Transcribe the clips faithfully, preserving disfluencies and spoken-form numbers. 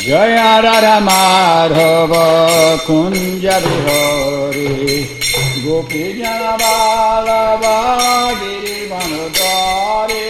Jaya Radha Madhava Kunja Bihari Gopi Jana Vallabha Girivanodari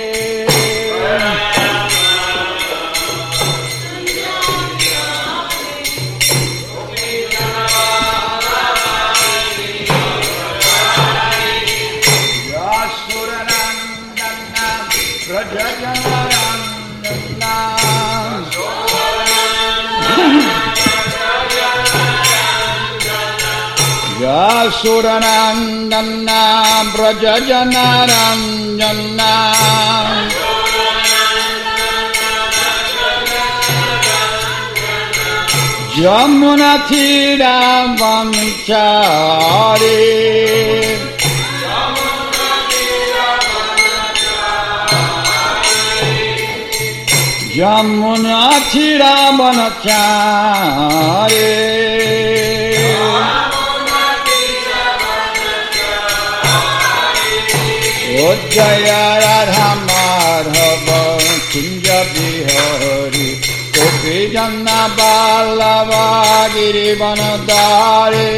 Yasuranandana Brajajanaranjana Jamunatira Vanchari Jamunatira Vanchari Jaya Radha Madhava Kunja Bihari Gopi Jana Vallabha Girivanodari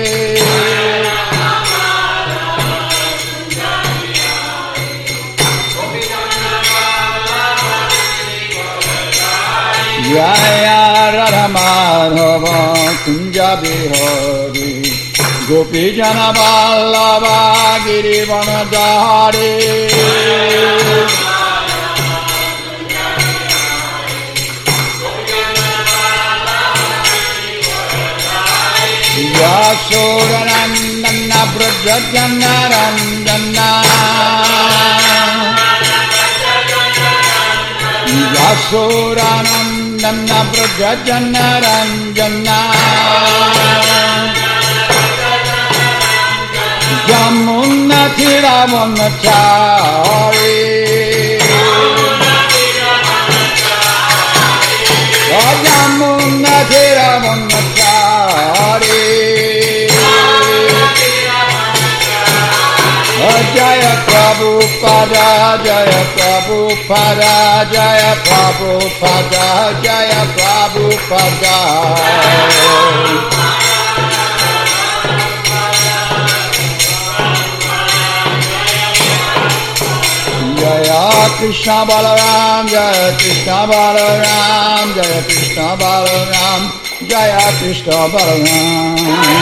Jaya Radha Madhava Kunja Bihari Gopi Jana Vallabha Girivanodari Yasuranandana Brajajanaranjana Yasuranandana Brajajanaranjana Jamunatira Vanchari Jamunatira Vanchari Jaya Prabhupada Jaya Prabhupada Jaya Prabhupada Jaya Prabhupada Jaya Krishna Balaram Jaya Krishna Balaram Jaya Krishna Balaram Jaya Krishna Balaram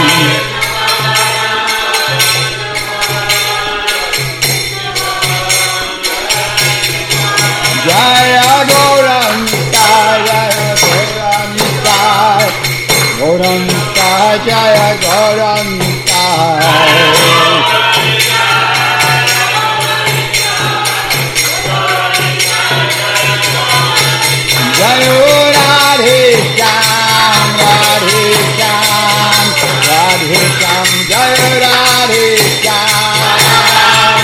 Jaya Gauranga Jaya Gauranga Gauranga Jaya Gauranga Jaya Radhe Shyam Radhe Shyam Radhe Shyam Jaya Radhe Shyam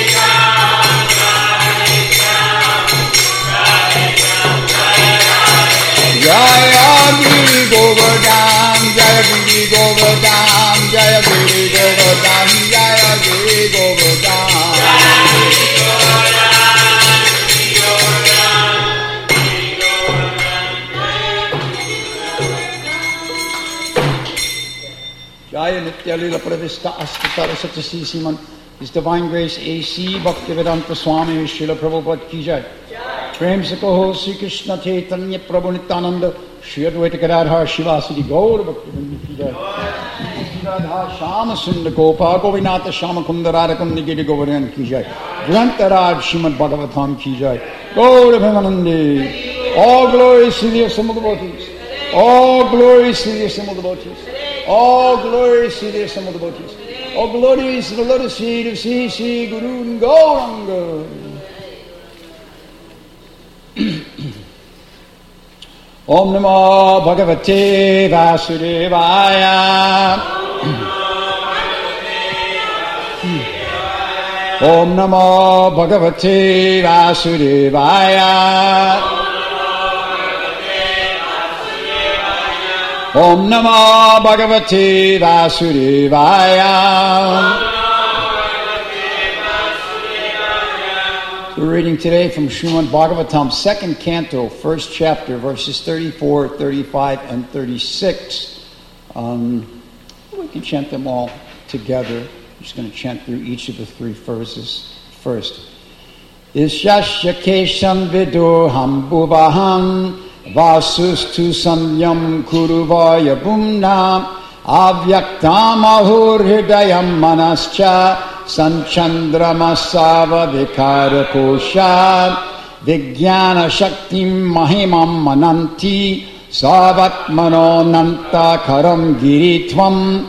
Jaya Giri Govardhan Jaya Giri Govardhan Jaya Giri Govardhan Jaya Giri Govardhan Jaya Nitya Lila Pravista Astatara Satyasi Siman His Divine Grace A C Bhaktivedanta Swami Srila Prabhupada Ki Jai Prem se kaho Sri Krishna Chaitanya Prabhu Nityananda Shri Advaita Gadadhar Shivasadi Gaur Bhaktivedanta Ki Jai Radha Shama Sunda Gopa Govinata Shama Kundara Kundi Giri Govardhan Ki Jai Grantaraj Srimad Bhagavatam Ki Jai Gaur Bhimanandi All glories to the assembled devotees All glories to the assembled devotees All glories to the assembled devotees All glories to the lotus feet of Sri Sri Guru and Gauranga Om Namo Bhagavate Vasudevaya Om Namo Bhagavate Vasudevaya Om Namo Bhagavate Vasudevaya reading today from Srimad Bhagavatam, second canto, first chapter, verses thirty-four, thirty-five, and thirty-six. Um, we can chant them all together. I'm just going to chant through each of the three verses first. Isyasya kesham viduham bhuvaham vasustu samyam kuruvaya bhumna avyaktam ahur hridayam manascha sanchandramasava vikara kosha vijnana shaktim mahimam mananti savatmano nanta karam giritvam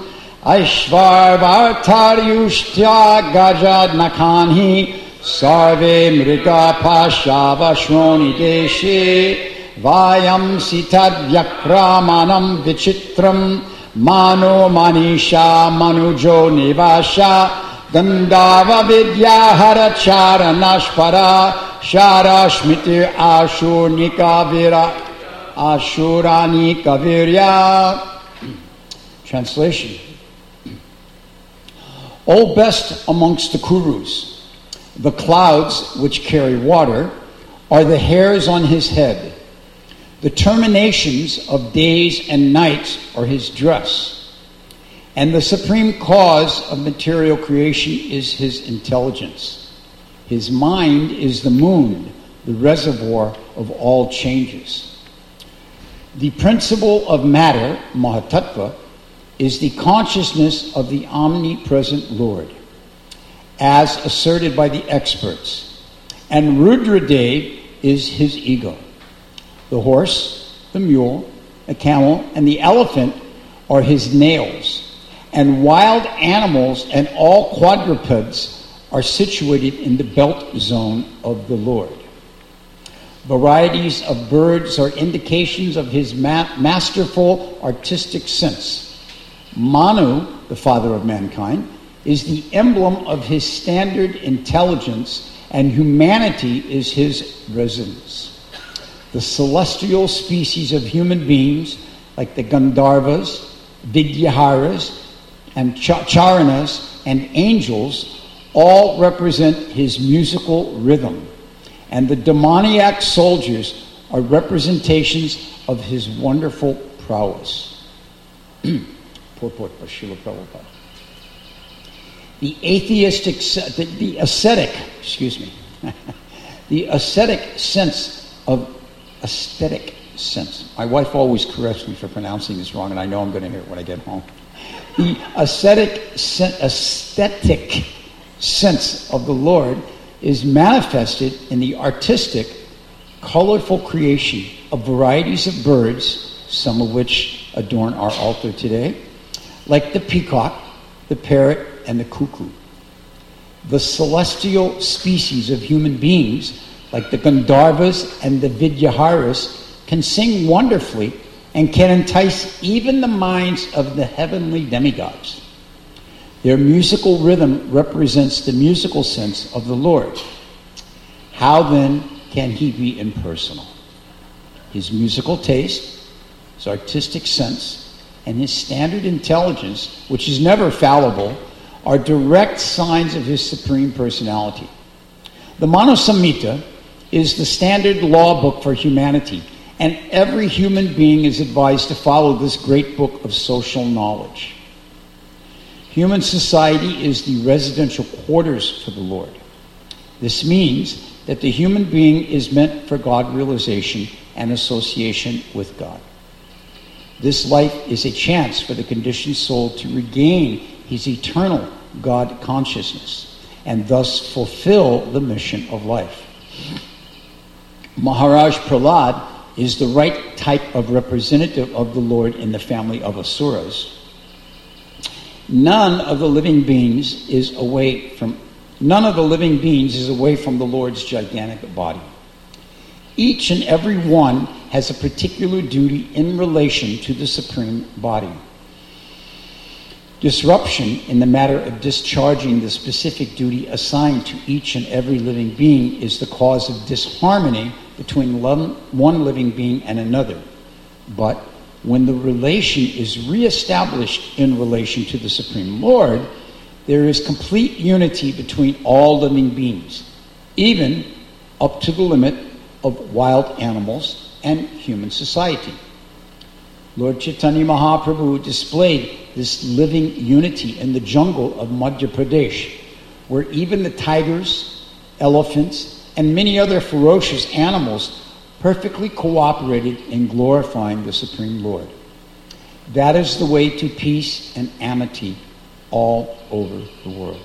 aishvarvartaryushtya gajad nakanhi sarve mriga pashava shroni deshe vayam sitad vyakramanam vichitram mano manisha manujo nivasha Gandava vidyahara charanashpara sharashmiti ashunika vira ashurani kavirya. Translation. O best amongst the Kurus, the clouds which carry water are the hairs on his head. The terminations of days and nights are his dress. And the supreme cause of material creation is his intelligence. His mind is the moon, the reservoir of all changes. The principle of matter, Mahatattva, is the consciousness of the omnipresent Lord, as asserted by the experts. And Rudradev is his ego. The horse, the mule, the camel, and the elephant are his nails. And wild animals and all quadrupeds are situated in the belt zone of the Lord. Varieties of birds are indications of his ma- masterful artistic sense. Manu, the father of mankind, is the emblem of his standard intelligence, and humanity is his residence. The celestial species of human beings, like the Gandharvas, Vidyaharas, and Charanas and angels, all represent his musical rhythm. And the demoniac soldiers are representations of his wonderful prowess. Purport by Srila Prabhupada. The atheistic, the, the ascetic, excuse me, the ascetic sense of aesthetic sense. My wife always corrects me for pronouncing this wrong, and I know I'm going to hear it when I get home. The ascetic, aesthetic sense of the Lord is manifested in the artistic, colorful creation of varieties of birds, some of which adorn our altar today, like the peacock, the parrot, and the cuckoo. The celestial species of human beings, like the Gandharvas and the Vidyaharas, can sing wonderfully and can entice even the minds of the heavenly demigods. Their musical rhythm represents the musical sense of the Lord. How then can he be impersonal? His musical taste, his artistic sense, and his standard intelligence, which is never fallible, are direct signs of his supreme personality. The Manusamhita is the standard law book for humanity, and every human being is advised to follow this great book of social knowledge. Human society is the residential quarters for the Lord. This means that the human being is meant for God realization and association with God. This life is a chance for the conditioned soul to regain his eternal God consciousness and thus fulfill the mission of life. Maharaj Prahlad is the right type of representative of the Lord in the family of Asuras. None of the living beings is away from none of the living beings is away from the Lord's gigantic body. Each and every one has a particular duty in relation to the supreme body. Disruption in the matter of discharging the specific duty assigned to each and every living being is the cause of disharmony between one living being and another. But when the relation is reestablished in relation to the Supreme Lord, there is complete unity between all living beings, even up to the limit of wild animals and human society. Lord Chaitanya Mahaprabhu displayed this living unity in the jungle of Madhya Pradesh, where even the tigers, elephants, and many other ferocious animals perfectly cooperated in glorifying the Supreme Lord. That is the way to peace and amity all over the world.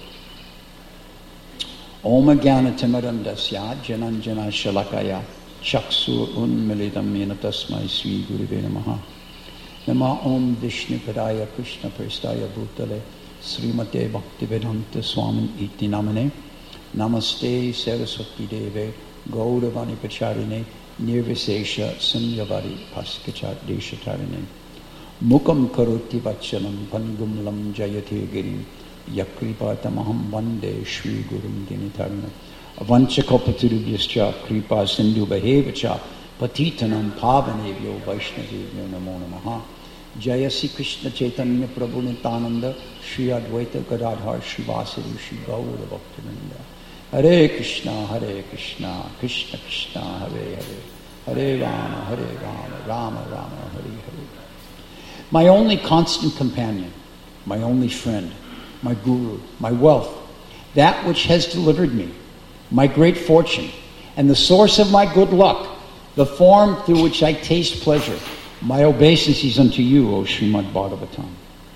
Om Jnana Timirandasya Jananjana Shalakaya Chaksu Unmilidam Yena Tasmai Sri Gurave Namaha. Nama Om Vishnu Padaya Krishna Prestaya Bhutale Srimate Bhaktivedanta Swami Iti Namane Namaste Saraswati Deve Gauravani Pacharine Nirvisesha Sunyavari Paskachat Deshatarine Mukam Karoti Vachanam Pangum Lam Jayate Girim Yakripatamaham Vande Shri Gurum Ginitarna Avanchakopaturubhyascha Kripa Sindhu Behevacha Patitanam Pavanevyo Vaishnavevyo Namo Namaha Jaya Sri Krishna Chaitanya Prabhu Nityananda Shri Advaita Gadadhar Srivasadi Shri Gaura Bhaktivinoda Hare Krishna Hare Krishna Krishna Krishna Hare Hare Hare Rama Hare Rama Rama Rama Hare Hare. My only constant companion, my only friend, my guru, my wealth, that which has delivered me, my great fortune, and the source of my good luck, the form through which I taste pleasure, my obeisances unto you, O Srimad Bhagavatam.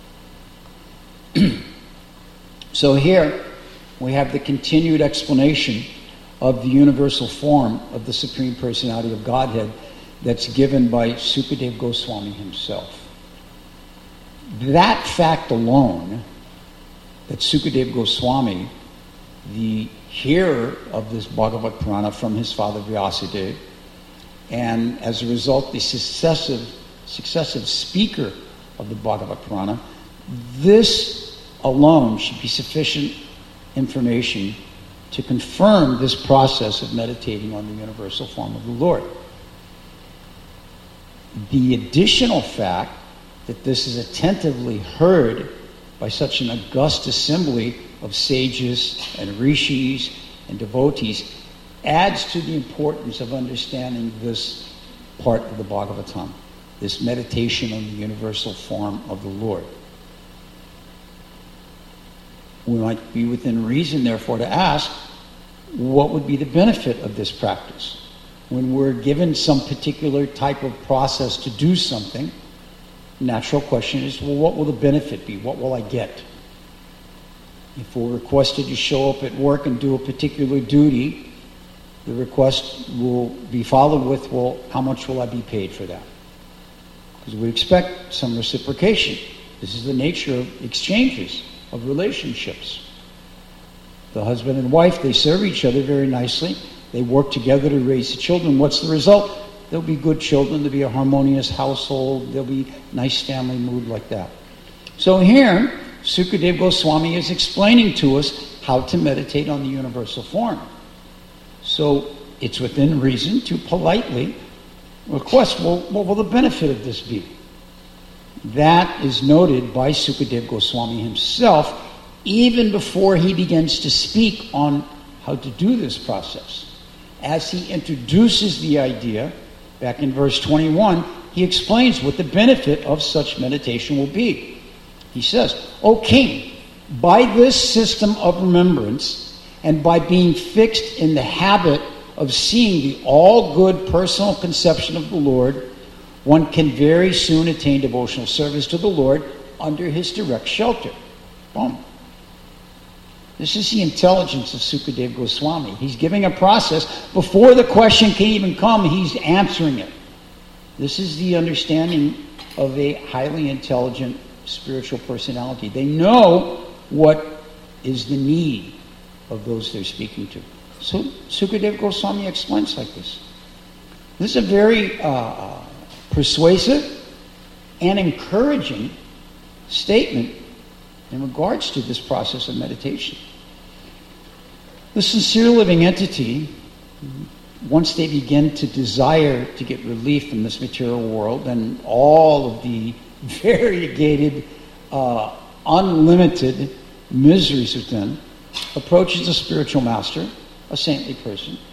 So here we have the continued explanation of the universal form of the Supreme Personality of Godhead that's given by Sukadeva Goswami himself. That fact alone, that Sukadeva Goswami, the hearer of this Bhagavad Purana from his father Vyasadeva, and as a result the successive successive speaker of the Bhagavad Purana, this alone should be sufficient information to confirm this process of meditating on the universal form of the Lord. The additional fact that this is attentively heard by such an august assembly of sages and rishis and devotees adds to the importance of understanding this part of the Bhagavatam, this meditation on the universal form of the Lord. We might be within reason, therefore, to ask, what would be the benefit of this practice? When we're given some particular type of process to do something, the natural question is, well, what will the benefit be? What will I get? If we're requested to show up at work and do a particular duty, the request will be followed with, well, how much will I be paid for that? Because we expect some reciprocation. This is the nature of exchanges, of relationships. The husband and wife, they serve each other very nicely. They work together to raise the children. What's the result? There'll be good children. There'll be a harmonious household. There'll be nice family mood like that. So here, Sukadeva Goswami is explaining to us how to meditate on the universal form. So it's within reason to politely request, well, what will the benefit of this be? That is noted by Sukadeva Goswami himself, even before he begins to speak on how to do this process. As he introduces the idea, back in verse twenty-one, he explains what the benefit of such meditation will be. He says, O king, by this system of remembrance, and by being fixed in the habit of seeing the all-good personal conception of the Lord, one can very soon attain devotional service to the Lord under his direct shelter. Boom. This is the intelligence of Sukadeva Goswami. He's giving a process. Before the question can even come, he's answering it. This is the understanding of a highly intelligent spiritual personality. They know what is the need of those they're speaking to. So Sukadeva Goswami explains like this. This is a very uh, persuasive and encouraging statement in regards to this process of meditation. The sincere living entity, once they begin to desire to get relief from this material world and all of the variegated, uh, unlimited miseries within, approaches a spiritual master, a saintly person,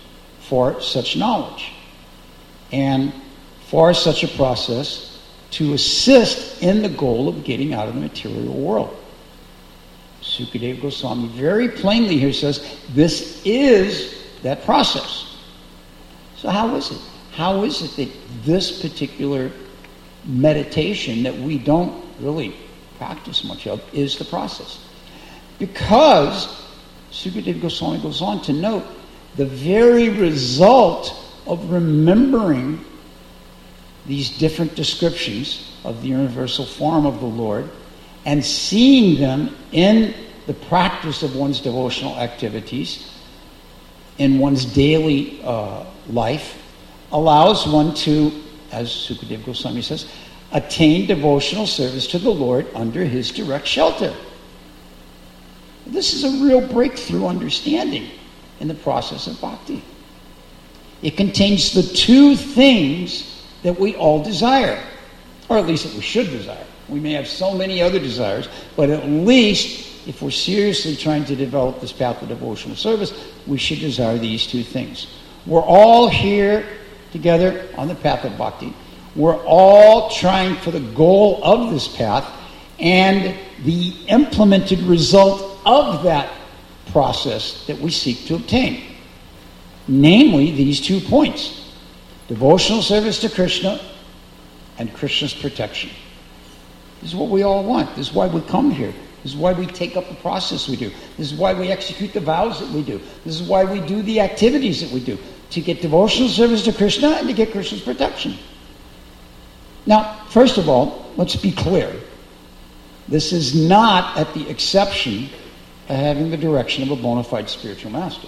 for such knowledge and for such a process to assist in the goal of getting out of the material world. Sukadeva Goswami very plainly here says this is that process. So how is it? How is it that this particular meditation that we don't really practice much of is the process? Because Sukadeva Goswami goes on to note the very result of remembering these different descriptions of the universal form of the Lord and seeing them in the practice of one's devotional activities, in one's daily uh, life, allows one to, as Sukadeva Goswami says, attain devotional service to the Lord under his direct shelter. This is a real breakthrough understanding in the process of bhakti. It contains the two things that we all desire, or at least that we should desire. We may have so many other desires, but at least if we're seriously trying to develop this path of devotional service, we should desire these two things. We're all here together on the path of bhakti. We're all trying for the goal of this path, and the implemented result of that process that we seek to obtain. Namely, these two points: devotional service to Krishna and Krishna's protection. This is what we all want. This is why we come here. This is why we take up the process we do. This is why we execute the vows that we do. This is why we do the activities that we do, to get devotional service to Krishna and to get Krishna's protection. Now, first of all, let's be clear. This is not at the exception of having the direction of a bona fide spiritual master.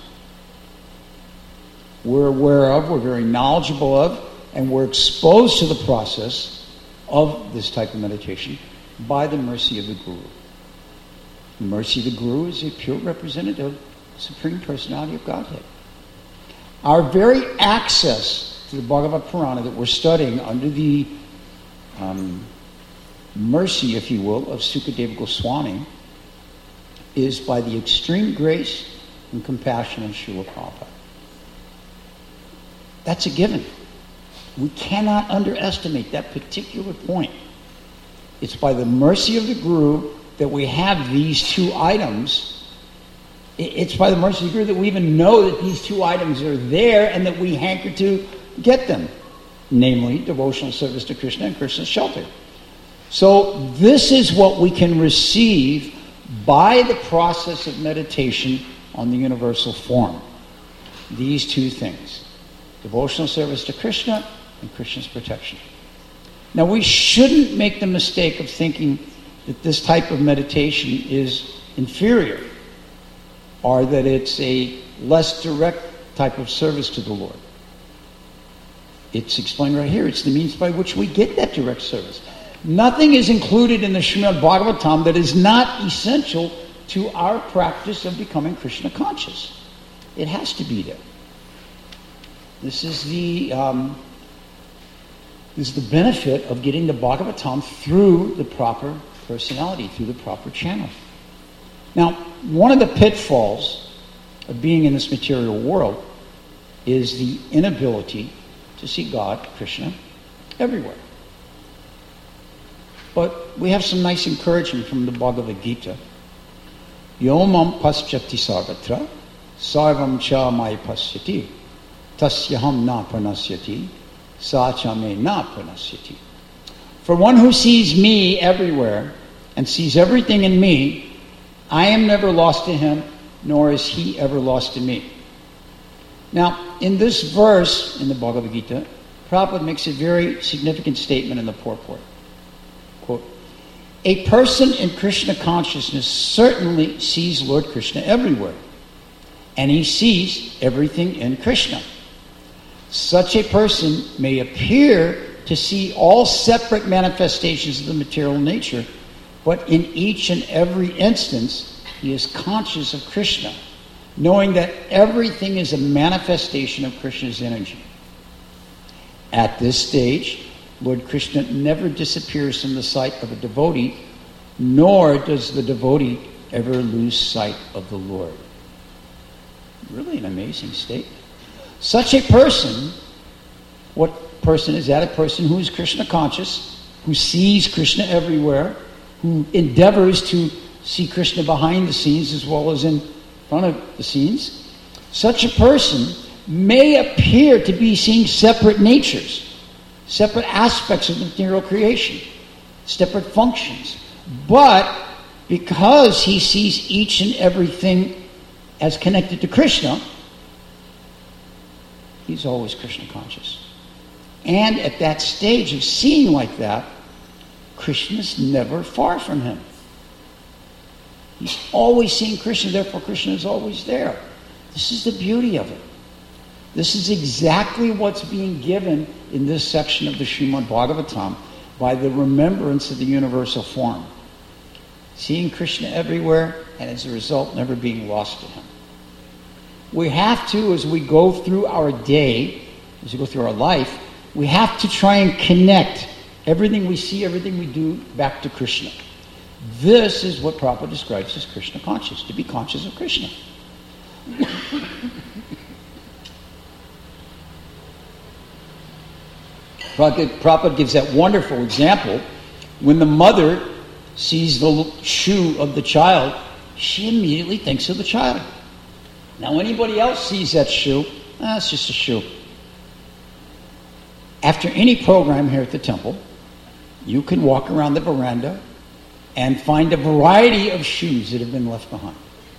We're aware of, we're very knowledgeable of, and we're exposed to the process of this type of meditation by the mercy of the Guru. The mercy of the Guru is a pure representative of the Supreme Personality of Godhead. Our very access to the Bhagavad Purana that we're studying under the um, mercy, if you will, of Sukadeva Goswami is by the extreme grace and compassion of Srila Prabhupada. That's a given. We cannot underestimate that particular point. It's by the mercy of the Guru that we have these two items. It's by the mercy of the Guru that we even know that these two items are there and that we hanker to get them. Namely, devotional service to Krishna and Krishna's shelter. So this is what we can receive by the process of meditation on the universal form. These two things: devotional service to Krishna and Krishna's protection. Now, we shouldn't make the mistake of thinking that this type of meditation is inferior, or that it's a less direct type of service to the Lord. It's explained right here. It's the means by which we get that direct service. Nothing is included in the Srimad Bhagavatam that is not essential to our practice of becoming Krishna conscious. It has to be there. This is the um, this is the benefit of getting the Bhagavatam through the proper personality, through the proper channel. Now, one of the pitfalls of being in this material world is the inability to see God, Krishna, everywhere. But we have some nice encouragement from the Bhagavad Gita. Yomam paschati sarvatra sarvam cha mai pasyati tasyaham na pranasyati sa cha me na pranasyati. For one who sees me everywhere and sees everything in me, I am never lost to him, nor is he ever lost to me. Now, in this verse in the Bhagavad Gita, Prabhupada makes a very significant statement in the purport. Quote, a person in Krishna consciousness certainly sees Lord Krishna everywhere, and he sees everything in Krishna. Such a person may appear to see all separate manifestations of the material nature, but in each and every instance, he is conscious of Krishna, knowing that everything is a manifestation of Krishna's energy. At this stage, Lord Krishna never disappears from the sight of a devotee, nor does the devotee ever lose sight of the Lord. Really an amazing statement. Such a person, what person is that? A person who is Krishna conscious, who sees Krishna everywhere, who endeavors to see Krishna behind the scenes as well as in front of the scenes. Such a person may appear to be seeing separate natures, separate aspects of the material creation, separate functions. But because he sees each and everything as connected to Krishna, he's always Krishna conscious. And at that stage of seeing like that, Krishna's never far from him. He's always seeing Krishna, therefore Krishna is always there. This is the beauty of it. This is exactly what's being given in this section of the Srimad Bhagavatam by the remembrance of the universal form. Seeing Krishna everywhere, and as a result, never being lost to him. We have to, as we go through our day, as we go through our life, we have to try and connect everything we see, everything we do, back to Krishna. This is what Prabhupada describes as Krishna conscious, to be conscious of Krishna. Prabhupada gives that wonderful example. When the mother sees the shoe of the child, she immediately thinks of the child. Now anybody else sees that shoe, ah, it's just a shoe. After any program here at the temple, you can walk around the veranda and find a variety of shoes that have been left behind.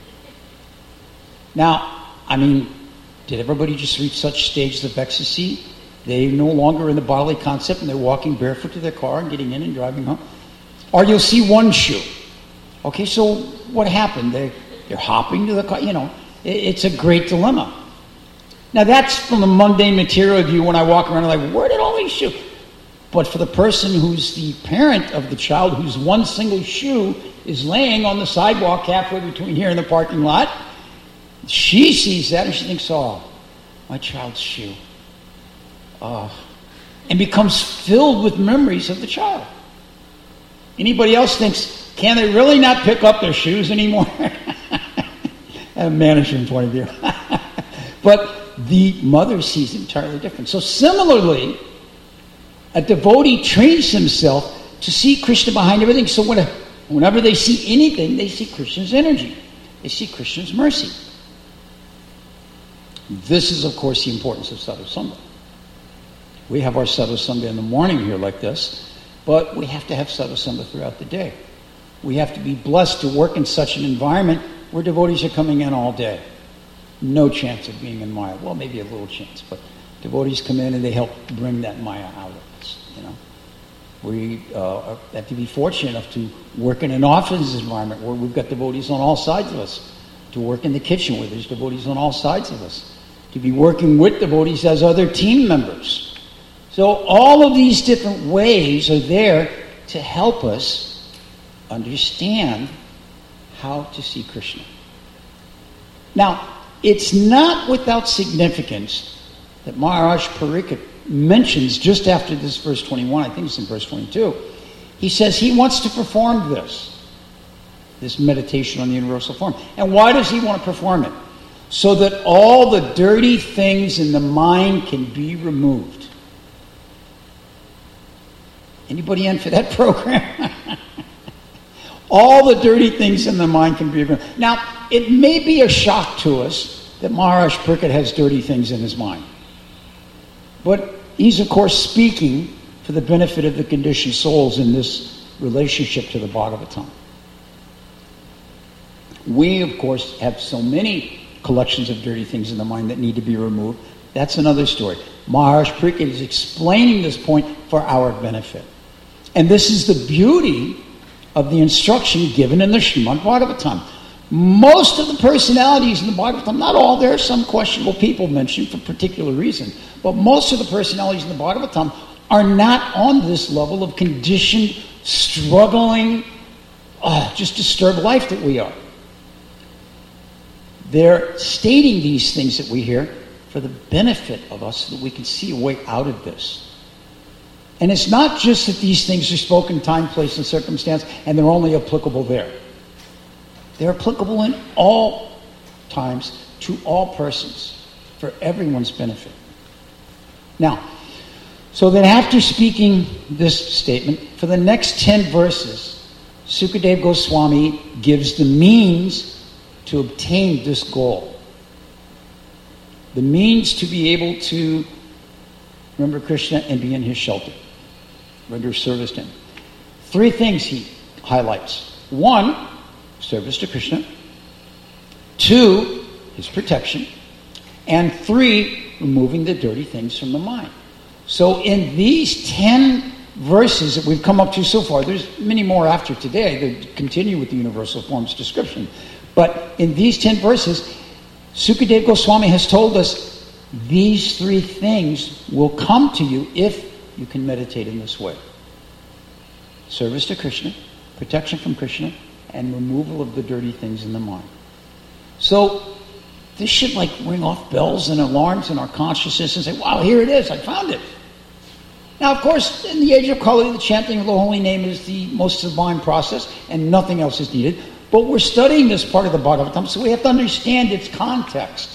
Now, I mean, did everybody just reach such stages of ecstasy? They're no longer in the bodily concept and they're walking barefoot to their car and getting in and driving home. Or you'll see one shoe. Okay, so what happened? They, they're hopping to the car. You know, it, it's a great dilemma. Now that's from the mundane material view when I walk around like, where did all these shoes? But for the person who's the parent of the child, whose one single shoe is laying on the sidewalk halfway between here and the parking lot, she sees that and she thinks, oh, my child's shoe. Oh. And becomes filled with memories of the child. Anybody else thinks, can they really not pick up their shoes anymore? A management point of view. But the mother sees it entirely different. So similarly, a devotee trains himself to see Krishna behind everything. So when a, whenever they see anything, they see Krishna's energy. They see Krishna's mercy. This is, of course, the importance of sadhusanga. We have our sadhusanga in the morning here like this, but we have to have sadhusanga throughout the day. We have to be blessed to work in such an environment where devotees are coming in all day. No chance of being in Maya. Well, maybe a little chance, but devotees come in and they help bring that Maya out of us. You know, we uh, have to be fortunate enough to work in an office environment where we've got devotees on all sides of us. To work in the kitchen where there's devotees on all sides of us. To be working with devotees as other team members. So all of these different ways are there to help us understand how to see Krishna. Now, it's not without significance that Maharaj Pariksit mentions just after this verse twenty-one, I think it's in verse twenty-two, he says he wants to perform this, this meditation on the universal form. And why does he want to perform it? So that all the dirty things in the mind can be removed. Anybody in for that program? All the dirty things in the mind can be removed. Now, it may be a shock to us that Maharaj Pariksit has dirty things in his mind. But he's, of course, speaking for the benefit of the conditioned souls in this relationship to the Bhagavatam. We, of course, have so many collections of dirty things in the mind that need to be removed. That's another story. Maharaj Pariksit is explaining this point for our benefit. And this is the beauty of the instruction given in the Srimad Bhagavatam. Most of the personalities in the Bhagavatam, not all, there are some questionable people mentioned for particular reason, but most of the personalities in the Bhagavatam are not on this level of conditioned, struggling, oh, just disturbed life that we are. They're stating these things that we hear for the benefit of us so that we can see a way out of this. And it's not just that these things are spoken time, place, and circumstance, and they're only applicable there. They're applicable in all times to all persons. for everyone's benefit. Now, so then after speaking this statement, for the next ten verses, Sukadeva Goswami gives the means to obtain this goal. The means to be able to remember Krishna and be in his shelter, render service to him. Three things he highlights. One, service to Krishna. Two, his protection. And three, removing the dirty things from the mind. So in these ten verses that we've come up to so far, there's many more after today that continue with the universal forms description. But in these ten verses, Sukadeva Goswami has told us these three things will come to you if you can meditate in this way. Service to Krishna, protection from Krishna, and removal of the dirty things in the mind. So this should like ring off bells and alarms in our consciousness and say, wow, here it is, I found it. Now, of course, in the age of Kali, the chanting of the holy name is the most sublime process, and nothing else is needed. But we're studying this part of the Bhagavatam, so we have to understand its context.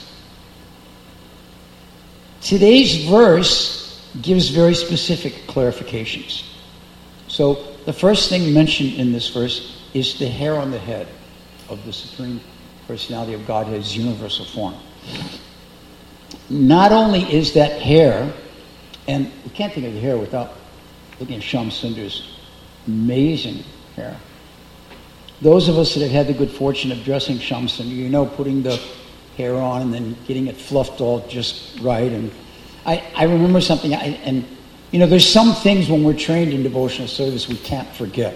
Today's verse gives very specific clarifications. So the first thing mentioned in this verse is the hair on the head of the Supreme Personality of Godhead's universal form. Not only is that hair, and we can't think of the hair without looking at Shyam Sundar's amazing hair. Those of us that have had the good fortune of dressing Shyam Sundar, you know, putting the hair on and then getting it fluffed all just right. And I, I remember something, I, and you know, there's some things when we're trained in devotional service we can't forget.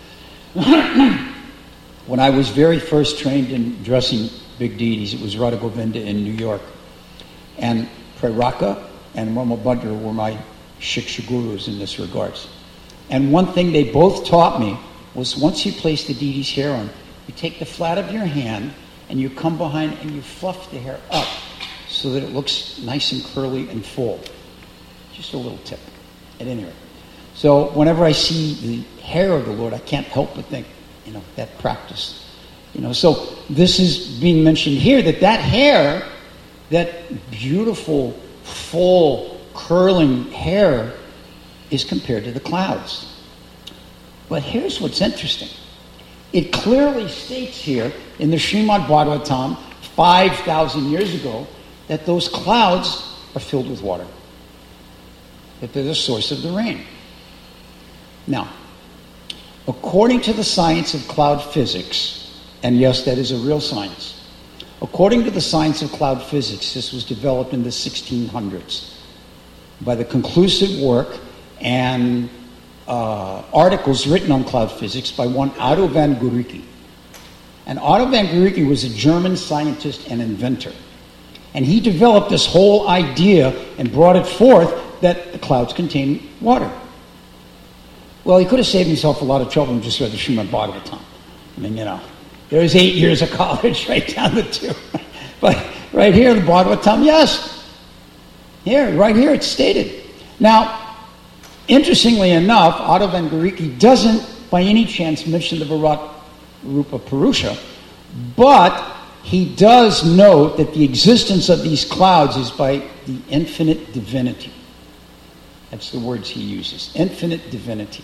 When I was very first trained in dressing big deities, it was Radha Govinda in New York. And Praraka and Ramabhadra were my Shiksha gurus in this regards. And one thing they both taught me was once you place the deity's hair on, you take the flat of your hand and you come behind and you fluff the hair up so that it looks nice and curly and full. Just a little tip, at any rate. So whenever I see the hair of the Lord, I can't help but think, you know, that practice. You know, so this is being mentioned here, that that hair, that beautiful, full, curling hair is compared to the clouds. But here's what's interesting. It clearly states here in the Srimad Bhagavatam five thousand years ago that those clouds are filled with water. That they're the source of the rain. Now, according to the science of cloud physics, and yes, that is a real science, according to the science of cloud physics, this was developed in the sixteen hundreds by the conclusive work and uh, articles written on cloud physics by one Otto van Guericke. And Otto van Guericke was a German scientist and inventor. And he developed this whole idea and brought it forth that the clouds contain water. Well, he could have saved himself a lot of trouble and just read the Srimad Bhagavatam. I mean, you know, there's eight years of college right down the two. But right here in the Bhagavatam, yes. Here, right here, it's stated. Now, interestingly enough, Otto van Guericke doesn't by any chance mention the Virat Rupa Purusha, but he does note that the existence of these clouds is by the infinite divinity. That's the words he uses, infinite divinity.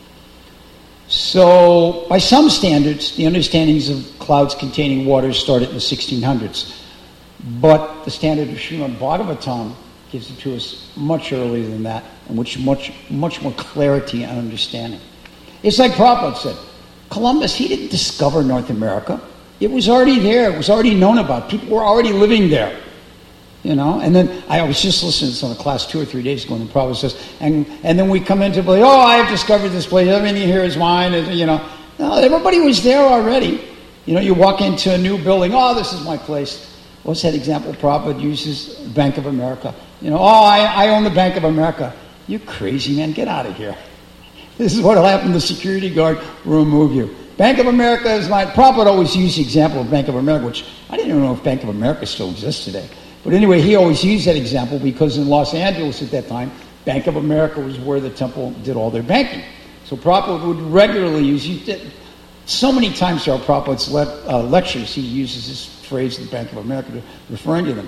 So, by some standards, the understandings of clouds containing water started in the sixteen hundreds. But the standard of Srimad Bhagavatam gives it to us much earlier than that, and which much, much more clarity and understanding. It's like Prabhupada said, Columbus, he didn't discover North America. It was already there. It was already known about. People were already living there. You know, and then I was just listening to this on a class two or three days ago, and the Prabhupada says, and and then we come into play, oh, I have discovered this place, everything here is mine, and, you know. No, everybody was there already. You know, you walk into a new building, oh, this is my place. What's that example Prabhupada uses? Bank of America. You know, oh, I, I own the Bank of America. You crazy, man, get out of here. This is what will happen. The security guard will remove you. Bank of America is my... Prabhupada always used the example of Bank of America, which I didn't even know if Bank of America still exists today. But anyway, he always used that example because in Los Angeles at that time, Bank of America was where the temple did all their banking. So Prabhupada would regularly use... He did, so many times throughout Prabhupada's le- uh, lectures, he uses this phrase, the Bank of America, to, referring to them.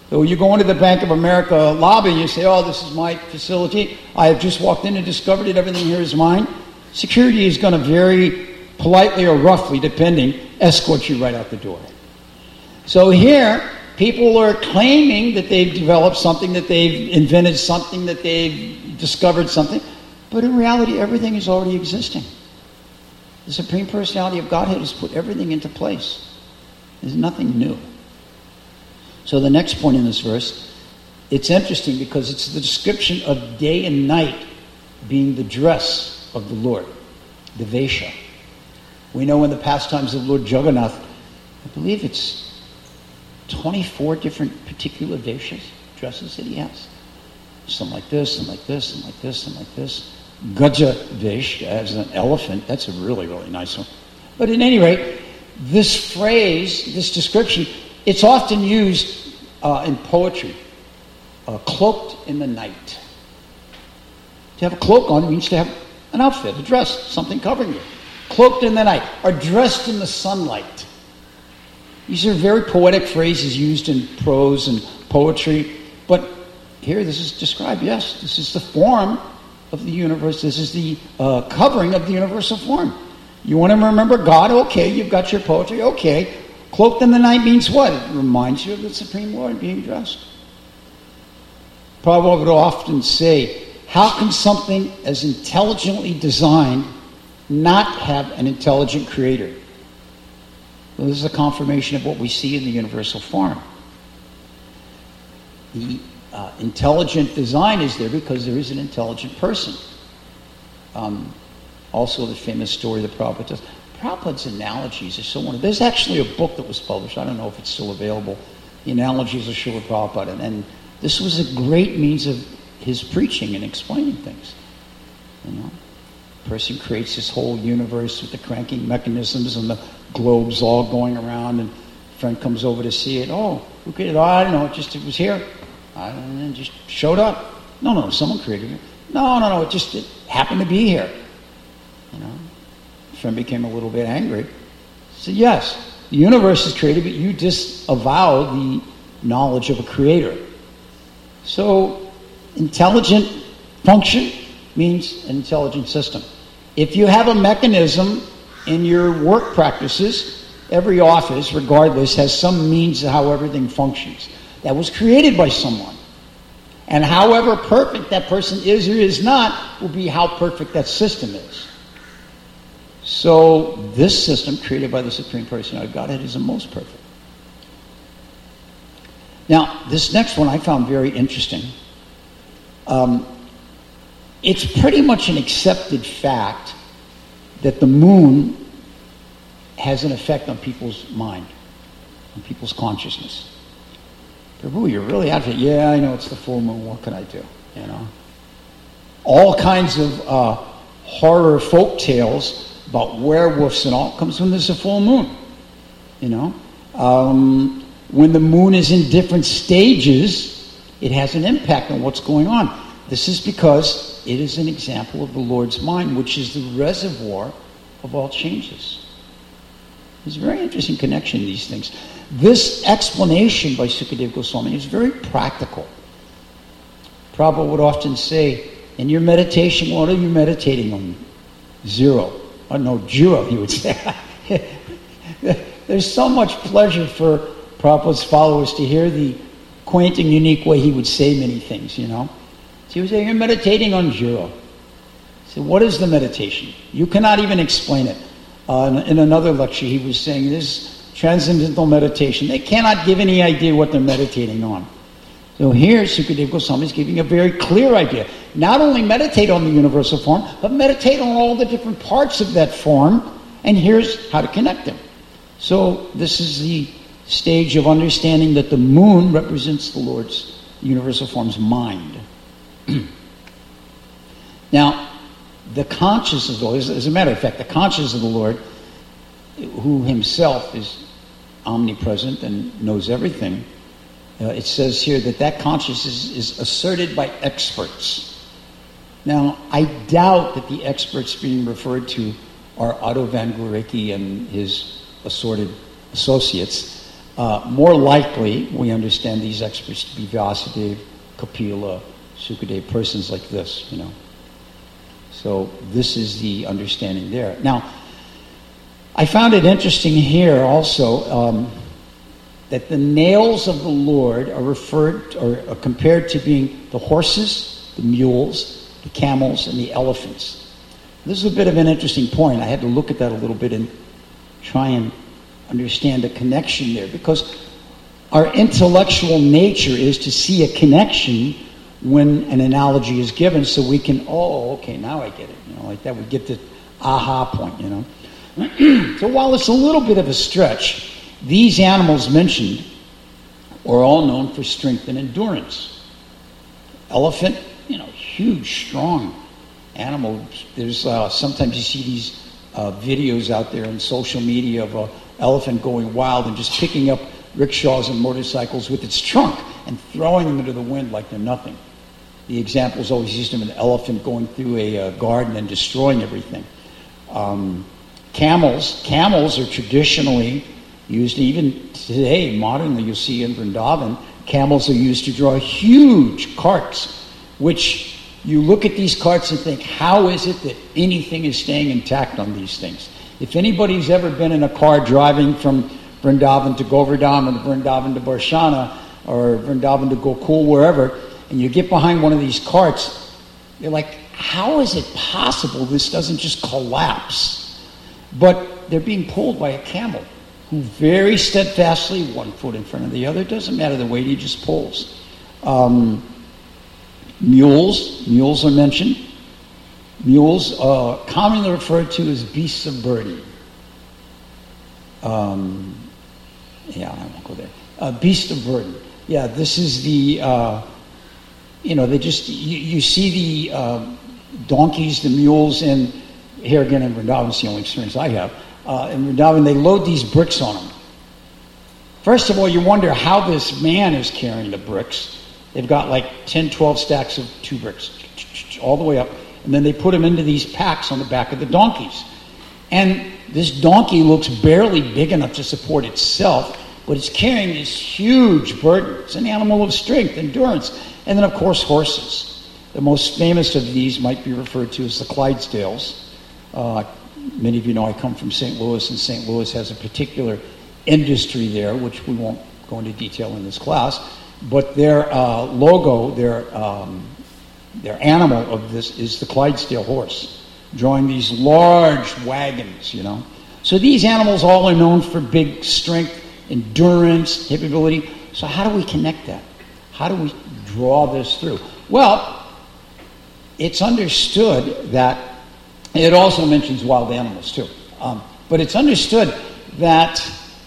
So you go into the Bank of America lobby and you say, oh, this is my facility. I have just walked in and discovered that everything here is mine. Security is going to very politely or roughly, depending, escort you right out the door. So here, people are claiming that they've developed something, that they've invented something, that they've discovered something. But in reality, everything is already existing. The Supreme Personality of Godhead has put everything into place. There's nothing new. So the next point in this verse, it's interesting because it's the description of day and night being the dress of the Lord, the Vesha. We know in the pastimes of Lord Jagannath, I believe it's twenty-four different particular Veshas, dresses that he has. Some like this, some like this, some like this, some like this. Gaja Vesh as an elephant, that's a really, really nice one. But at any rate, this phrase, this description, it's often used uh, in poetry, uh, cloaked in the night. To have a cloak on means to have an outfit, a dress, something covering you. Cloaked in the night, or dressed in the sunlight. These are very poetic phrases used in prose and poetry, but here this is described, yes, this is the form of the universe, this is the uh, covering of the universal form. You want to remember God? Okay, you've got your poetry. Okay. Cloaked in the night means what? It reminds you of the Supreme Lord being dressed. Prabhupada would often say, how can something as intelligently designed not have an intelligent creator? Well, this is a confirmation of what we see in the universal form. The uh, intelligent design is there because there is an intelligent person. Um, Also, the famous story that Prabhupada tells. Prabhupada's analogies are so wonderful. There's actually a book that was published. I don't know if it's still available. The Analogies of Srila Prabhupada. And, and this was a great means of his preaching and explaining things. You know, a person creates this whole universe with the cranking mechanisms and the globes all going around. And a friend comes over to see it. Oh, who created it? Oh, I don't know. It just it was here. I don't know. It just showed up. No, no, someone created it. No, no, no. It just it happened to be here. You know, friend became a little bit angry. He said, yes, the universe is created, but you disavow the knowledge of a creator. So, intelligent function means an intelligent system. If you have a mechanism in your work practices, every office, regardless, has some means of how everything functions. That was created by someone. And however perfect that person is or is not will be how perfect that system is. So this system created by the Supreme Personality of Godhead is the most perfect. Now, this next one I found very interesting. Um, it's pretty much an accepted fact that the moon has an effect on people's mind, on people's consciousness. Prabhu, you're really out of it. Yeah, I know it's the full moon. What can I do? You know, all kinds of uh, horror folk tales about werewolves and all comes when there's a full moon. You know, um, when the moon is in different stages, it has an impact on what's going on. This is because it is an example of the Lord's mind, which is the reservoir of all changes. There's a very interesting connection in these things. This explanation by Sukadeva Goswami is very practical. Prabhupada would often say, in your meditation, what are you meditating on? Zero. Oh, no, zero, he would say. There's so much pleasure for Prabhupada's followers to hear the quaint and unique way he would say many things, you know. So he would say, you're meditating on zero. So what is the meditation? You cannot even explain it. Uh, in, in another lecture, he was saying this transcendental meditation. They cannot give any idea what they're meditating on. So here, Sukadeva Goswami is giving a very clear idea. Not only meditate on the universal form, but meditate on all the different parts of that form, and here's how to connect them. So this is the stage of understanding that the moon represents the Lord's universal form's mind. Now, the consciousness of the Lord, as a matter of fact, the consciousness of the Lord, who himself is omnipresent and knows everything, uh, it says here that that consciousness is asserted by experts. Now, I doubt that the experts being referred to are Otto van Guericke and his assorted associates. Uh, more likely, we understand these experts to be Vyasadeva, Kapila, Sukadeva, persons like this, you know. So this is the understanding there. Now, I found it interesting here also um, that the nails of the Lord are referred or are compared to being the horses, the mules, the camels, and the elephants. This is a bit of an interesting point. I had to look at that a little bit and try and understand the connection there, because our intellectual nature is to see a connection when an analogy is given, so we can, oh, okay, now I get it. You know, like that, we get the aha point, you know. So while it's a little bit of a stretch, these animals mentioned are all known for strength and endurance. Elephant, you know, huge, strong animal. There's uh, sometimes you see these uh, videos out there on social media of a elephant going wild and just picking up rickshaws and motorcycles with its trunk and throwing them into the wind like they're nothing. The example is always used of an elephant going through a uh, garden and destroying everything. Um, camels, camels are traditionally used, even today, modernly, you'll see in Vrindavan, camels are used to draw huge carts, which you look at these carts and think, how is it that anything is staying intact on these things? If anybody's ever been in a car driving from Vrindavan to Govardhan or Vrindavan to Barshana or Vrindavan to Gokul, wherever, and you get behind one of these carts, you're like, how is it possible this doesn't just collapse? But they're being pulled by a camel who very steadfastly, one foot in front of the other, doesn't matter the weight, he just pulls. Um, mules, mules are mentioned. Mules are commonly referred to as beasts of burden. Um, yeah, I won't go there. Uh, beast of burden. Yeah, this is the, uh, you know, they just, you, you see the uh, donkeys, the mules, and here again in Vrindavan, it's the only experience I have. Uh, in Vrindavan, they load these bricks on them. First of all, you wonder how this man is carrying the bricks. They've got like ten, twelve stacks of two bricks, all the way up. And then they put them into these packs on the back of the donkeys. And this donkey looks barely big enough to support itself, but it's carrying this huge burden. It's an animal of strength, endurance. And then, of course, horses. The most famous of these might be referred to as the Clydesdales. Uh, many of you know I come from Saint Louis, and Saint Louis has a particular industry there, which we won't go into detail in this class. But their uh, logo, their um, their animal of this is the Clydesdale horse, drawing these large wagons, you know. So these animals all are known for big strength, endurance, capability. So how do we connect that? How do we draw this through? Well, it's understood that, it also mentions wild animals too, um, but it's understood that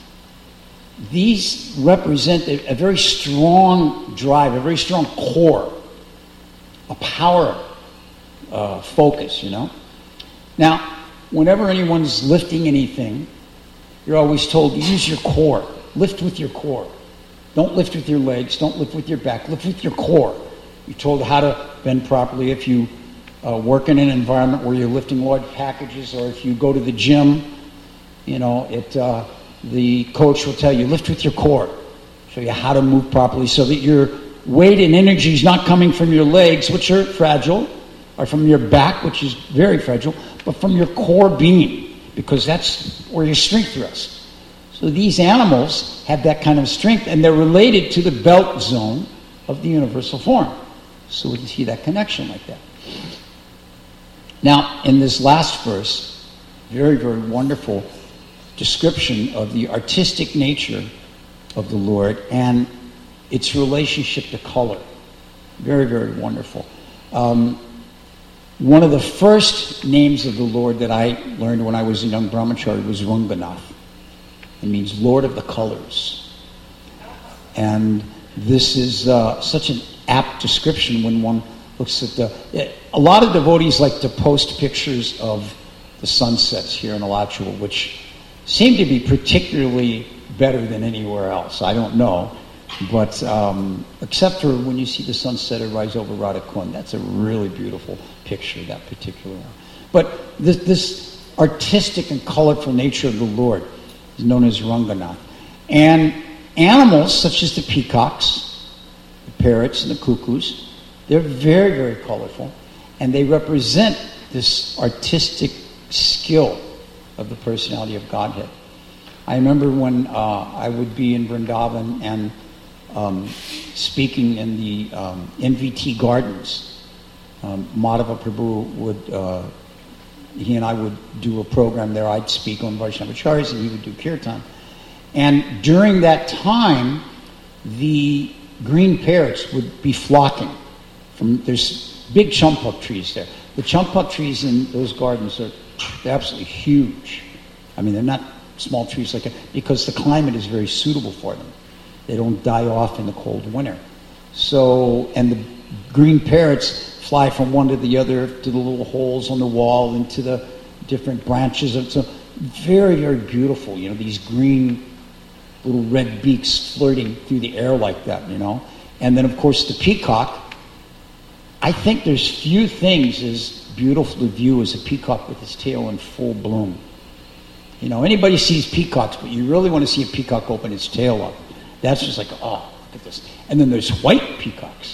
these represent a, a very strong drive, a very strong core, a power uh, focus, you know. Now, whenever anyone's lifting anything, you're always told, use your core. Lift with your core. Don't lift with your legs. Don't lift with your back. Lift with your core. You're told how to bend properly if you uh, work in an environment where you're lifting large packages, or if you go to the gym, you know, it, uh, the coach will tell you, lift with your core. Show you how to move properly so that your weight and energy is not coming from your legs, which are fragile, or from your back, which is very fragile, but from your core being, because that's where your strength rests. So these animals have that kind of strength, and they're related to the belt zone of the universal form. So we can see that connection like that. Now, in this last verse, very, very wonderful description of the artistic nature of the Lord and its relationship to color. Very, very wonderful. Um, one of the first names of the Lord that I learned when I was a young brahmachari was Ranganath. It means Lord of the Colors. And this is uh, such an apt description when one looks at the... A lot of devotees like to post pictures of the sunsets here in Alachua, which seem to be particularly better than anywhere else. I don't know. But um, except for when you see the sunset rise over Radhakund, that's a really beautiful picture, that particular one. But this, this artistic and colorful nature of the Lord is known as Ranganath. And Animals, such as the peacocks, the parrots, and the cuckoos, they're very, very colorful, and they represent this artistic skill of the personality of Godhead. I remember when uh, I would be in Vrindavan and um, speaking in the um, N V T gardens. Um, Madhava Prabhu would, uh, he and I would do a program there. I'd speak on Vaishnavacharyas and he would do kirtan. And during that time, the green parrots would be flocking. From There's big champak trees there. The champak trees in those gardens are absolutely huge. I mean, they're not small trees like that because the climate is very suitable for them. They don't die off in the cold winter. So, and the green parrots fly from one to the other to the little holes on the wall into the different branches. Of, so very, very beautiful. You know, these green little red beaks flirting through the air like that, you know. And then, of course, the peacock. I think there's few things as beautiful to view as a peacock with its tail in full bloom. You know, anybody sees peacocks, but you really want to see a peacock open its tail up. That's just like, oh, look at this. And then there's white peacocks.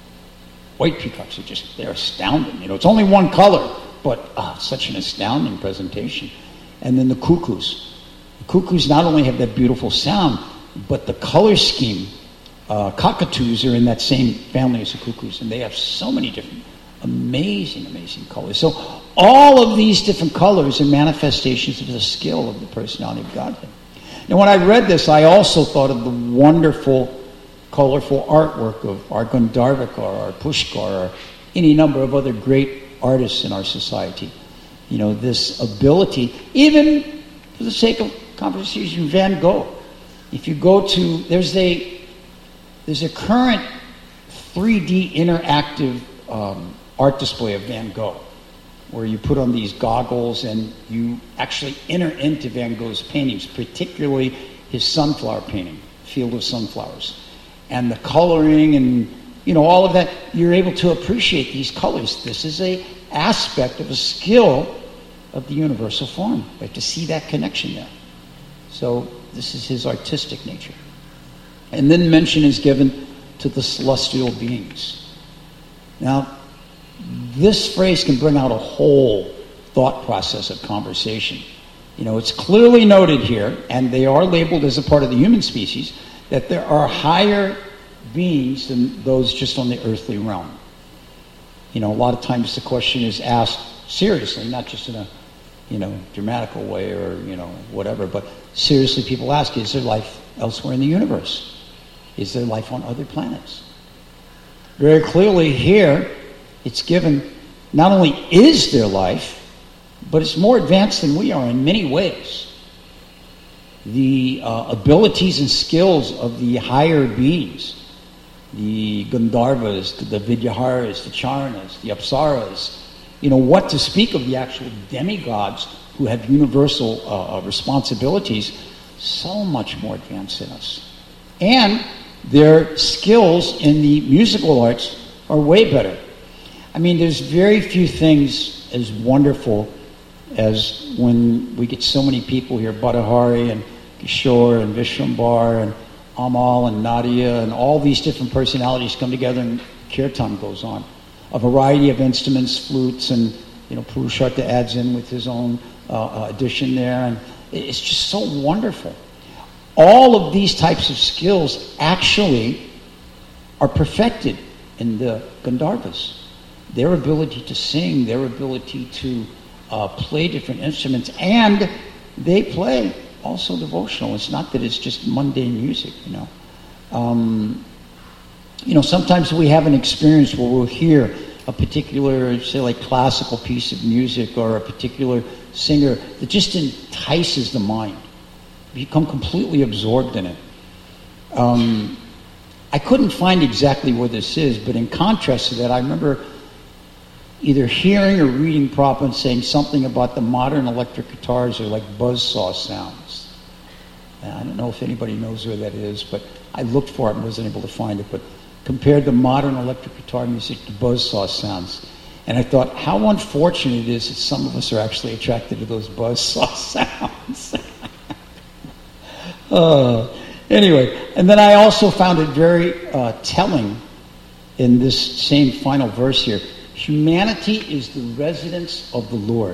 White peacocks are just, they're astounding. You know, it's only one color, but oh, such an astounding presentation. And then the cuckoos. The cuckoos not only have that beautiful sound, but the color scheme. Uh, cockatoos are in that same family as the cuckoos, and they have so many different amazing, amazing colors. So all of these different colors are manifestations of the skill of the personality of Godhead. Now, when I read this, I also thought of the wonderful, colorful artwork of our Gandharvika or our Pushkar or any number of other great artists in our society. You know, this ability, even for the sake of conversation, Van Gogh. If you go to, there's a there's a current three D interactive um, art display of Van Gogh, where you put on these goggles and you actually enter into Van Gogh's paintings, particularly his sunflower painting, Field of Sunflowers. And the coloring and, you know, all of that, you're able to appreciate these colors. This is a aspect of a skill of the universal form. We have to see that connection there. So this is his artistic nature. And then mention is given to the celestial beings. Now, this phrase can bring out a whole thought process of conversation. You know, it's clearly noted here, and they are labeled as a part of the human species, that there are higher beings than those just on the earthly realm. You know, a lot of times the question is asked seriously, not just in a, you know, dramatical way or, you know, whatever, but seriously people ask, is there life elsewhere in the universe? Is there life on other planets? Very clearly here, it's given, not only is there life, but it's more advanced than we are in many ways. The uh, abilities and skills of the higher beings, the Gandharvas, the Vidyaharas, the Charanas, the Apsaras, you know, what to speak of the actual demigods who have universal uh, responsibilities, so much more advanced than us. And their skills in the musical arts are way better. I mean, there's very few things as wonderful as when we get so many people here, Bhattahari and Kishore and Vishwambar and Amal and Nadia and all these different personalities come together and kirtan goes on. A variety of instruments, flutes, and, you know, Purushartha adds in with his own uh, addition there, and it's just so wonderful. All of these types of skills actually are perfected in the Gandharvas. Their ability to sing, their ability to uh, play different instruments, and they play also devotional. It's not that it's just mundane music, you know. Um, you know, sometimes we have an experience where we'll hear a particular, say, like classical piece of music or a particular singer that just entices the mind. You become completely absorbed in it. Um, I couldn't find exactly where this is, but in contrast to that, I remember either hearing or reading Prabhupada saying something about the modern electric guitars are like buzzsaw sounds. And I don't know if anybody knows where that is, but I looked for it and wasn't able to find it. But compared to modern electric guitar music to buzzsaw sounds. And I thought, how unfortunate it is that some of us are actually attracted to those buzzsaw sounds. uh, Anyway, and then I also found it very uh, telling in this same final verse here. Humanity is the residence of the Lord.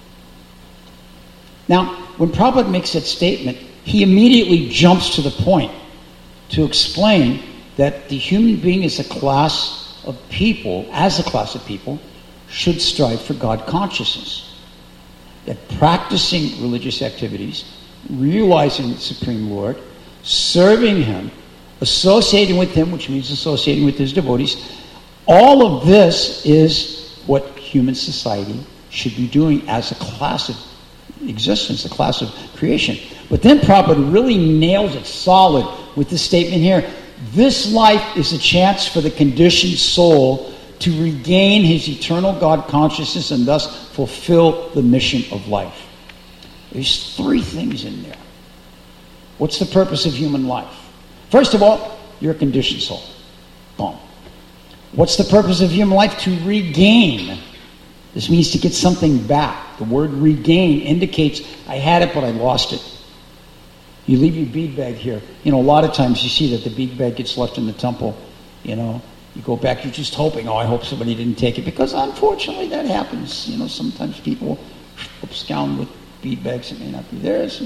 Now, when Prabhupada makes that statement, he immediately jumps to the point to explain that the human being is a class of people, as a class of people, should strive for God consciousness. That practicing religious activities, realizing the Supreme Lord, serving Him, associating with Him, which means associating with His devotees, all of this is what human society should be doing as a class of existence, a class of creation. But then Prabhupada really nails it solid with this statement here. This life is a chance for the conditioned soul to regain his eternal God consciousness and thus fulfill the mission of life. There's three things in there. What's the purpose of human life? First of all, you're a conditioned soul. Boom. What's the purpose of human life? To regain. This means to get something back. The word regain indicates I had it, but I lost it. You leave your bead bag here. You know, a lot of times you see that the bead bag gets left in the temple. You know, you go back, you're just hoping, oh, I hope somebody didn't take it. Because unfortunately that happens. You know, sometimes people abscond with bead bags that may not be theirs.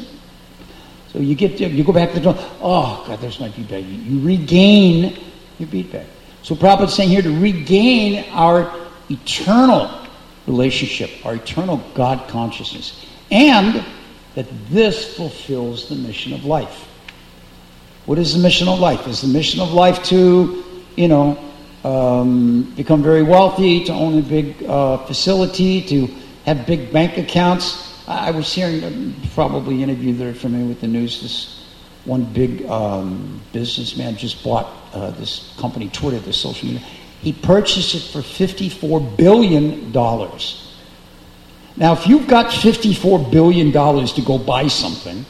So you get there, you go back to the door, oh, God, there's my bead bag. You, you regain your bead bag. So Prabhupada's saying here to regain our eternal relationship, our eternal God consciousness, and that this fulfills the mission of life. What is the mission of life? Is the mission of life to, you know, um, become very wealthy, to own a big uh, facility, to have big bank accounts? I, I was hearing, uh, probably any of you that are familiar with the news, this one big um, businessman just bought uh, this company, Twitter, this social media. He purchased it for fifty-four billion dollars. Now, if you've got fifty-four billion dollars to go buy something,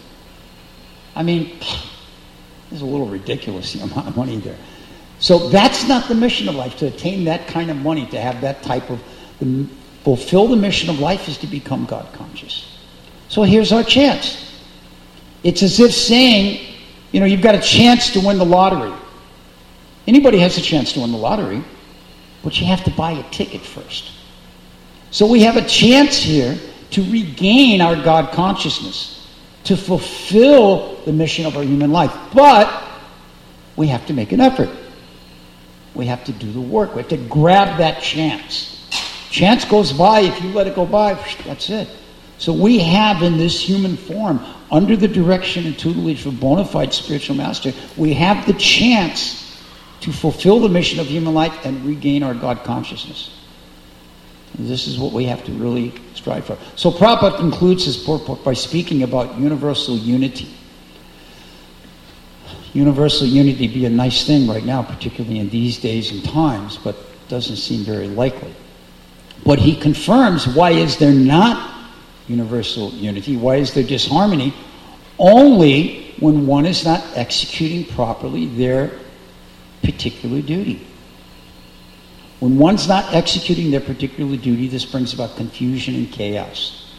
I mean, it's a little ridiculous, the amount of money there. So that's not the mission of life, to attain that kind of money, to have that type of, the, fulfill the mission of life is to become God conscious. So here's our chance. It's as if saying, you know, you've got a chance to win the lottery. Anybody has a chance to win the lottery, but you have to buy a ticket first. So we have a chance here to regain our God consciousness, to fulfill the mission of our human life. But we have to make an effort. We have to do the work. We have to grab that chance. Chance goes by. If you let it go by, that's it. So we have in this human form, under the direction and tutelage of a bona fide spiritual master, we have the chance to fulfill the mission of human life and regain our God consciousness. And this is what we have to really strive for. So Prabhupada concludes his purport by speaking about universal unity. Universal unity be a nice thing right now, particularly in these days and times, but doesn't seem very likely. But he confirms, why is there not universal unity? Why is there disharmony? Only when one is not executing properly their particular duty. When one's not executing their particular duty, this brings about confusion and chaos.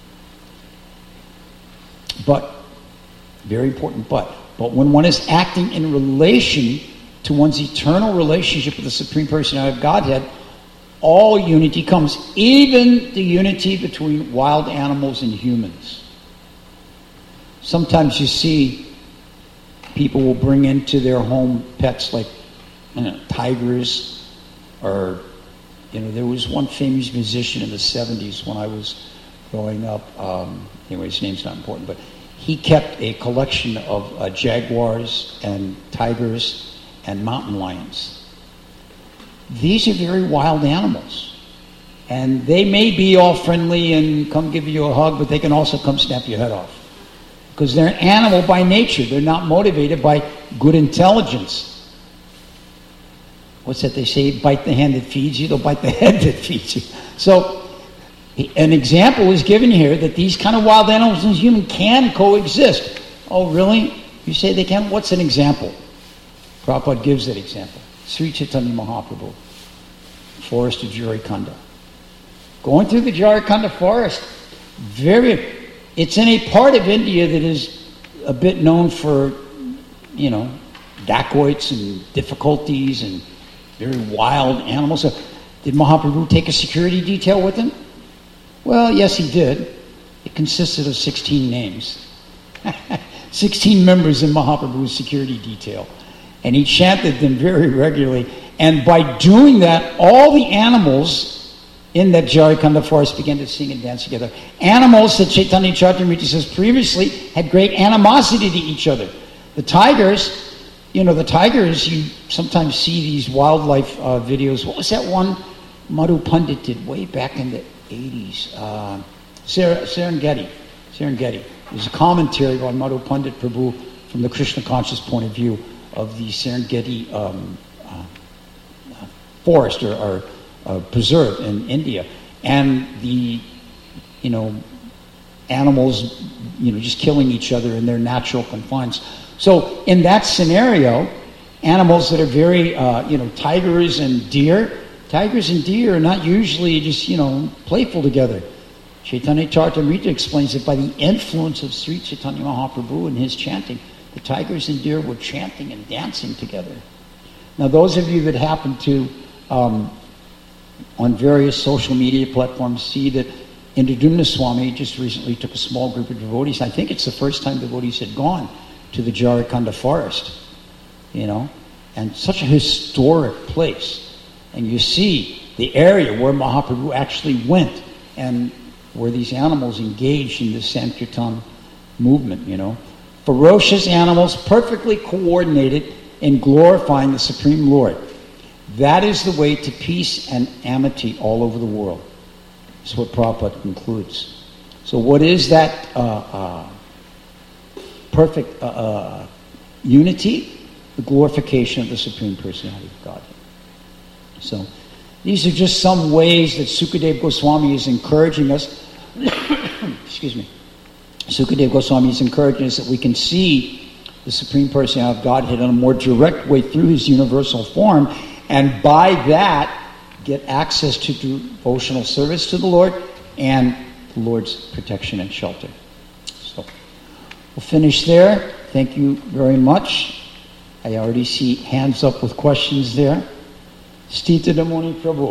But, very important but, but when one is acting in relation to one's eternal relationship with the Supreme Personality of Godhead, all unity comes, even the unity between wild animals and humans. Sometimes you see people will bring into their home pets like, you know, tigers, or, you know, there was one famous musician in the seventies when I was growing up. Um, anyway, his name's not important, but he kept a collection of uh, jaguars and tigers and mountain lions. These are very wild animals. And they may be all friendly and come give you a hug, but they can also come snap your head off. Because they're an animal by nature. They're not motivated by good intelligence. What's that they say? Bite the hand that feeds you, they'll bite the head that feeds you. So, an example is given here that these kind of wild animals and human can coexist. Oh, really? You say they can? What's an example? Prabhupada gives that example. Sri Chaitanya Mahaprabhu, forest of Jharkhand. Going through the Jharkhand forest, very, it's in a part of India that is a bit known for you know, dacoits and difficulties and very wild animals. So did Mahaprabhu take a security detail with him? Well, yes, he did. It consisted of sixteen names. sixteen members in Mahaprabhu's security detail. And he chanted them very regularly. And by doing that, all the animals in that Jharikanda forest began to sing and dance together. Animals that Chaitanya Charitamrita says previously had great animosity to each other. The tigers, you know, the tigers, you sometimes see these wildlife uh, videos. What was that one Madhu Pandit did way back in the eighties? Uh, Ser- Serengeti. Serengeti. There's a commentary on Madhu Pandit Prabhu from the Krishna conscious point of view of the Serengeti um, uh, uh, forest or, or uh, preserve in India. And the, you know, animals, you know, just killing each other in their natural confines. So in that scenario, animals that are very, uh, you know, tigers and deer, tigers and deer are not usually just, you know, playful together. Chaitanya Charitamrita explains that by the influence of Sri Chaitanya Mahaprabhu and his chanting, the tigers and deer were chanting and dancing together. Now, those of you that happen to, um, on various social media platforms, see that Indradumna Swami just recently took a small group of devotees. I think it's the first time devotees had gone to the Jharikanda forest, you know, and such a historic place. And you see the area where Mahaprabhu actually went and where these animals engaged in this Sankirtan movement, you know. Ferocious animals, perfectly coordinated in glorifying the Supreme Lord. That is the way to peace and amity all over the world. That's what Prabhupada concludes. So what is that uh, uh, perfect uh, uh, unity? The glorification of the Supreme Personality of Godhead. So these are just some ways that Sukadeva Goswami is encouraging us. Excuse me. Sukadeva Goswami is encouraging us that we can see the Supreme Personality of Godhead in a more direct way through his universal form, and by that get access to devotional service to the Lord and the Lord's protection and shelter. So we'll finish there. Thank you very much. I already see hands up with questions there. Stita Damoni Prabhu.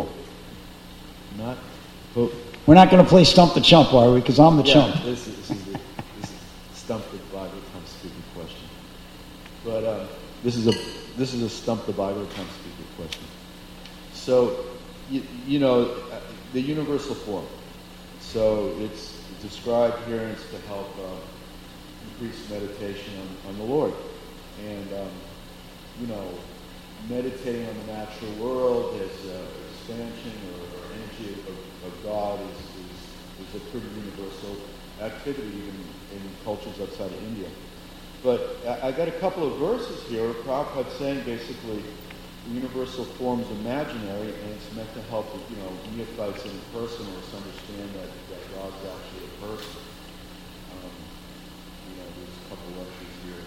Not, but we're not going to play Stump the Chump, are we? Because I'm the yeah, chump. This is, this is, the, this is Stump the Bible Come Speaking question. But uh, this is a this is a Stump the Bible Come Speaking question. So, you, you know, the universal form. So it's described here and it's to help uh, increase meditation on, on the Lord. And, um, you know, meditating on the natural world as uh, expansion or, or energy of, of God is, is, is a pretty universal activity even in cultures outside of India. But I, I got a couple of verses here. Prabhupada saying basically the universal form is imaginary and it's meant to help, you know, neophytes and impersonalists understand that, that God's actually a person. Um, you know, there's a couple of lectures here.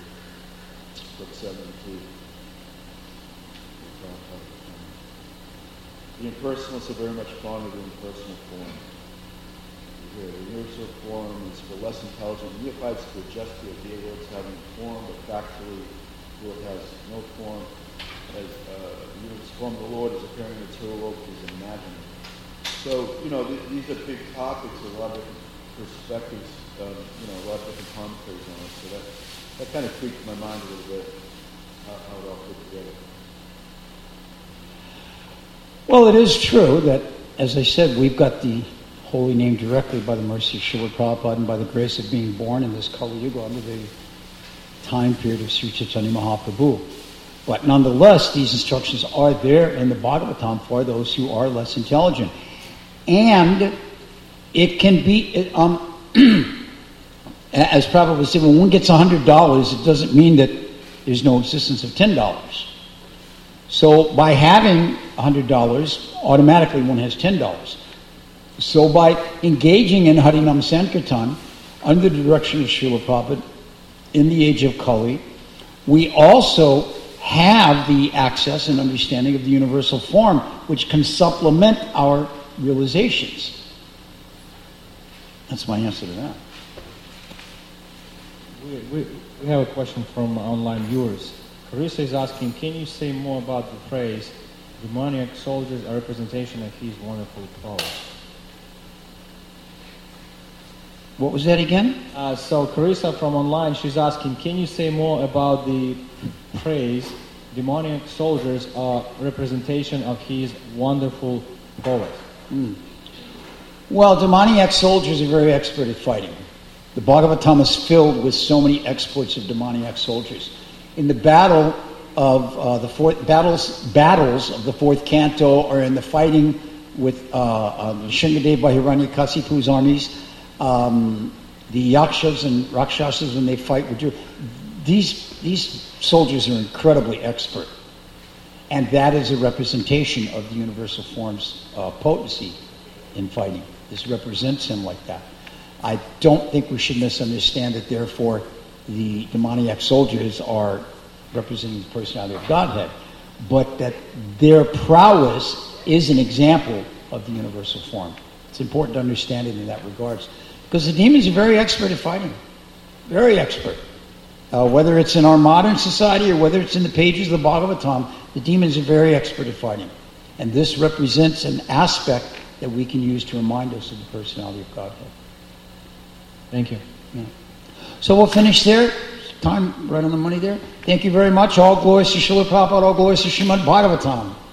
Book seventy-two. The impersonalists are very much fond of the impersonal form. Here, the universal form is for less intelligent neophytes to adjust to the idea Lord's having form, but factually, Lord has no form. As uh, the universal form of the Lord is appearing in the material world is imaginary. So, you know, th- these are big topics, a lot of different perspectives, um, you know, a lot of different commentaries on it. So that, that kind of tweaked my mind a little bit, how, how it all fit together. Well, it is true that, as I said, we've got the holy name directly by the mercy of Srila Prabhupada and by the grace of being born in this Kali Yuga under the time period of Sri Chaitanya Mahaprabhu. But nonetheless, these instructions are there in the Bhagavatam for those who are less intelligent. And it can be, it, um, as Prabhupada said, when one gets one hundred dollars, it doesn't mean that there's no existence of ten dollars. So by having one hundred dollars, automatically one has ten dollars. So by engaging in Harinam Sankirtan under the direction of Srila Prabhupada in the age of Kali, we also have the access and understanding of the universal form, which can supplement our realizations. That's my answer to that. We, we, we have a question from online viewers. Carissa is asking, can you say more about the phrase, demoniac soldiers are a representation of his wonderful powers? What was that again? Uh, so Carissa from online, she's asking, can you say more about the phrase, demoniac soldiers are representation of his wonderful powers? Mm. Well, demoniac soldiers are very expert at fighting. The Bhagavatam is filled with so many exploits of demoniac soldiers. In the battle of uh, the fourth battles, battles of the fourth canto, or in the fighting with uh, uh, Shingadeva Hiranyakasipu's armies, um, the Yakshas and Rakshasas, when they fight with you, these these soldiers are incredibly expert, and that is a representation of the universal form's uh, potency in fighting. This represents him like that. I don't think we should misunderstand that, therefore, the demoniac soldiers are representing the personality of Godhead, but that their prowess is an example of the universal form. It's important to understand it in that regards. Because the demons are very expert at fighting. Very expert. Uh, whether it's in our modern society or whether it's in the pages of the Bhagavatam, the demons are very expert at fighting. And this represents an aspect that we can use to remind us of the personality of Godhead. Thank you. Yeah. So we'll finish there. Time right on the money there. Thank you very much. All glories to Srila Prabhupada, all glories to Srimad Bhagavatam.